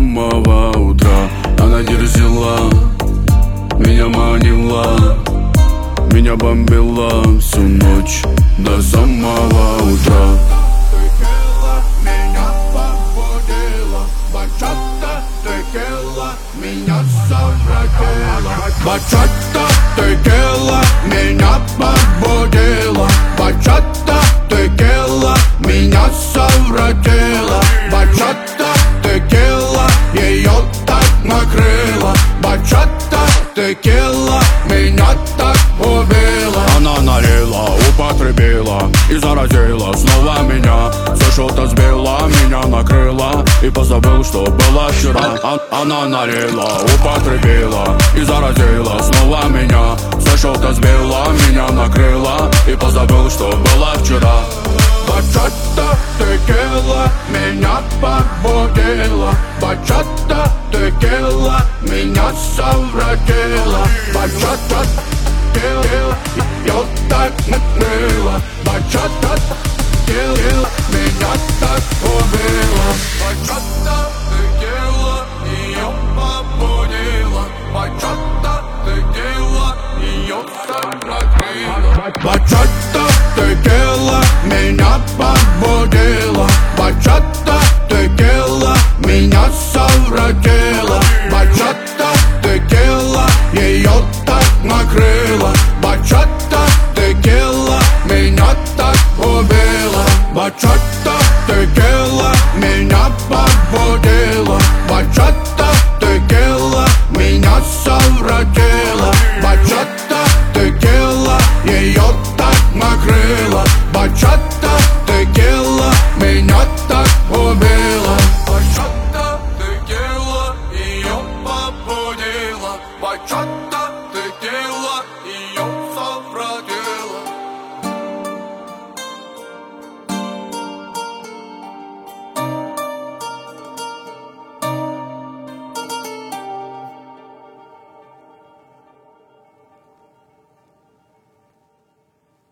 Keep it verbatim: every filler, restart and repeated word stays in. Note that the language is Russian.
самого утра. Она дерзила, меня манила, меня бомбила всю ночь до самого утра. Текила, меня побудила, бачата, текила, меня совратила. Бачата, текила, меня побудила, бачата, текила, меня совратила. Бачата, текила, ее так накрыла. Бачата, текила, меня так убила. Она налила, употребила и заразила снова меня. Все что-то сбила, меня накрыла и позабыл, что было вчера. А- Она налила, употребила и заразила снова меня. Все что-то сбила, меня накрыла и позабыл, что было вчера. Бачата, текила, меня побудила. Бачата, текила, меня совратила. Бачата, текила, ее так накрыла. Бачата, текила, меня так убила. Бачата, текила, ее побудила. Бачата, текила, ее совратила. Бачата, текила, меня побудила. Бачата, текила, меня совратила. Бачата, текила, ее так накрыла. Бачата, текила, меня так убила. Бачата, текила, меня побудила. Бачата,